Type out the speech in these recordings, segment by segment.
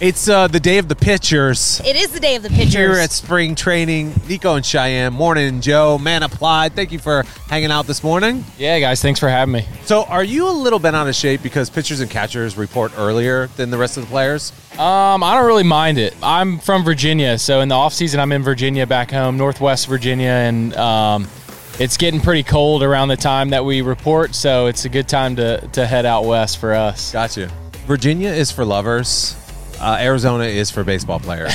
It's the day of the pitchers. It is the day of the pitchers. Here at spring training, Nico and Cheyenne. Morning, Joe. Man applied. Thank you for hanging out this morning. Yeah, guys, thanks for having me. So are you a little bent out of shape because pitchers and catchers report earlier than the rest of the players? I don't really mind it. I'm from Virginia, so in the offseason I'm in Virginia back home, Northwest Virginia, and it's getting pretty cold around the time that we report, so it's a good time to head out west for us. Gotcha. Virginia is for lovers. Arizona is for baseball players.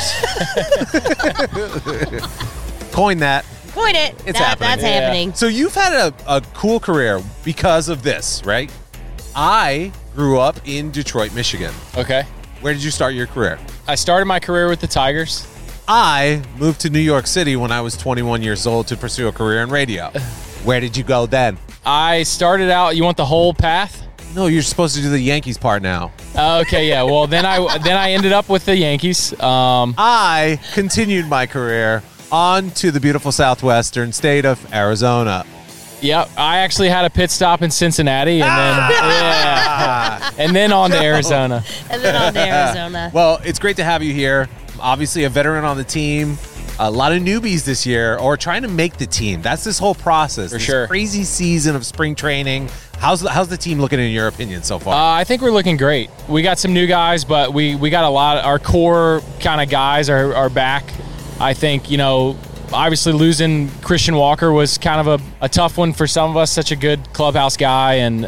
Coin that. Coin it. It's happening. That's happening. So you've had a cool career because of this, right? I grew up in Detroit, Michigan. Okay. Where did you start your career? I started my career with the Tigers. I moved to New York City when I was 21 years old to pursue a career in radio. Where did you go then? I started out, you want the whole path? No, you're supposed to do the Yankees part now. Okay, yeah. Well, then I ended up with the Yankees. I continued my career on to the beautiful southwestern state of Arizona. Yep, I actually had a pit stop in Cincinnati, and then on to Arizona. And then on to Arizona. Well, it's great to have you here. Obviously, a veteran on the team. A lot of newbies this year, or trying to make the team. That's this whole process. For sure. Crazy season of spring training. How's the team looking in your opinion so far? I think we're looking great. We got some new guys, but we got a lot. Our core kind of guys are back. I think, obviously losing Christian Walker was kind of a tough one for some of us. Such a good clubhouse guy and,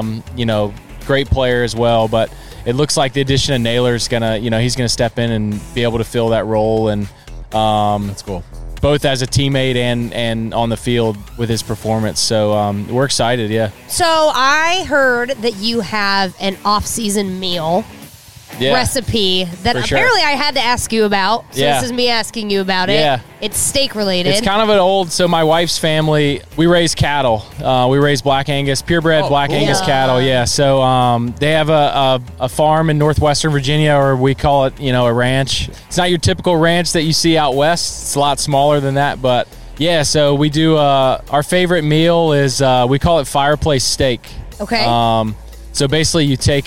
great player as well. But it looks like the addition of Naylor's he's gonna step in and be able to fill that role. And that's cool. Both as a teammate and on the field with his performance. So we're excited, yeah. So I heard that you have an off-season meal recipe that apparently I had to ask you about. So this is me asking you about it. Yeah. It's steak related. It's kind of so my wife's family, we raise cattle. We raise Black Angus, purebred Black Angus cattle, yeah. So they have a farm in northwestern Virginia, or we call it, a ranch. It's not your typical ranch that you see out west. It's a lot smaller than that, but yeah, so we do, our favorite meal is, we call it fireplace steak. Okay. So basically you take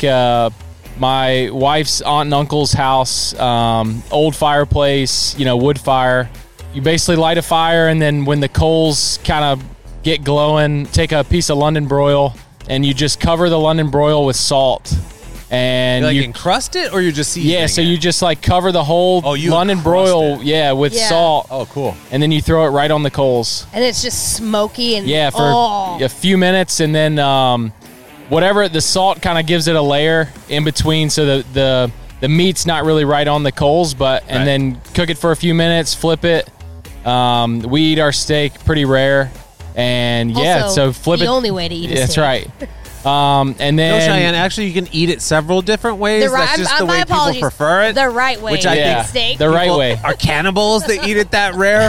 my wife's aunt and uncle's house, old fireplace, wood fire. You basically light a fire, and then when the coals kind of get glowing, take a piece of London broil, and you just cover the London broil with salt. And you encrust it, or you just seasoning Yeah, so it? you just cover the whole London broil, with salt. Oh, cool. And then you throw it right on the coals. And it's just smoky and for a few minutes, and then whatever, the salt kind of gives it a layer in between, so the meat's not really right on the coals, and then cook it for a few minutes, flip it. We eat our steak pretty rare, and so flip it. The only way to eat a steak. That's right. And then Cheyenne, actually, you can eat it several different ways. That's just the way my people prefer it. The right way. Which I think steak. the right way. Are cannibals that eat it that rare?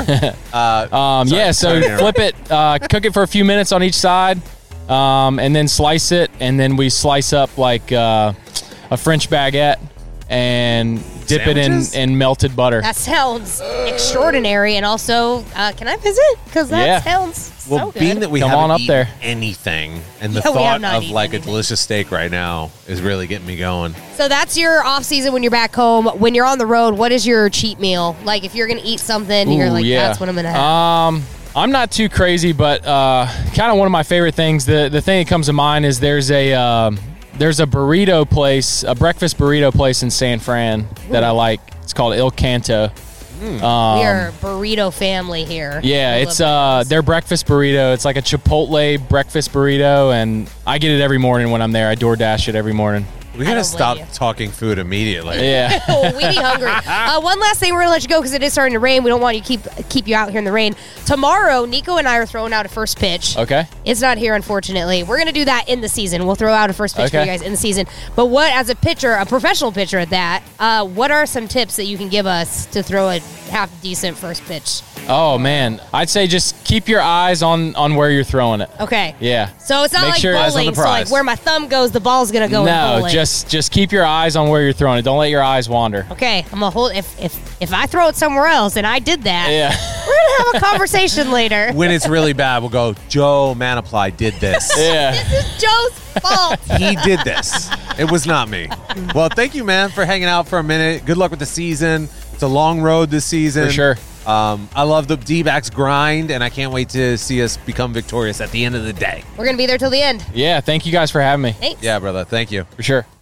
So flip it, cook it for a few minutes on each side. And then slice it, and then we slice up like a French baguette and dip it in melted butter. That sounds extraordinary. And also, can I visit? Because that sounds so good. Being that we Come haven't on up eaten there. anything, and the Yeah, we have thought not of eaten a anything. delicious steak right now is really getting me going. So that's your off season when you're back home. When you're on the road, what is your cheat meal? Like if you're going to eat something, you're like, that's what I'm going to have. I'm not too crazy, but kind of one of my favorite things. The thing that comes to mind is there's a burrito place, a breakfast burrito place in San Fran that I like. It's called Il Canto. We are a burrito family here. Yeah, it's their breakfast burrito. It's like a Chipotle breakfast burrito, and I get it every morning when I'm there. I DoorDash it every morning. We gotta stop talking food immediately. Yeah. We be hungry. One last thing, we're gonna let you go because it is starting to rain. We don't want you to keep you out here in the rain. Tomorrow, Nico and I are throwing out a first pitch. Okay. It's not here, unfortunately. We're gonna do that in the season. We'll throw out a first pitch for you guys in the season. But what, as a pitcher, a professional pitcher at that, what are some tips that you can give us to throw a half decent first pitch? Oh man, I'd say just keep your eyes on where you're throwing it. Okay. Yeah. So it's not Make like sure- Eyes on bowling. the So like prize. where my thumb goes, the ball's gonna go. in No, bowling. just keep your eyes on where you're throwing it. Don't let your eyes wander. Okay, I'm gonna hold. If I throw it somewhere else and I did that, Yeah. we're gonna have a conversation later. When it's really bad, we'll go, Joe Manaply did this. Yeah. This is Joe's fault. He did this. It was not me. Well, thank you, man, for hanging out for a minute. Good luck with the season. It's a long road this season. For sure. I love the D-backs grind, and I can't wait to see us become victorious at the end of the day. We're going to be there till the end. Yeah, thank you guys for having me. Thanks. Yeah, brother. Thank you. For sure.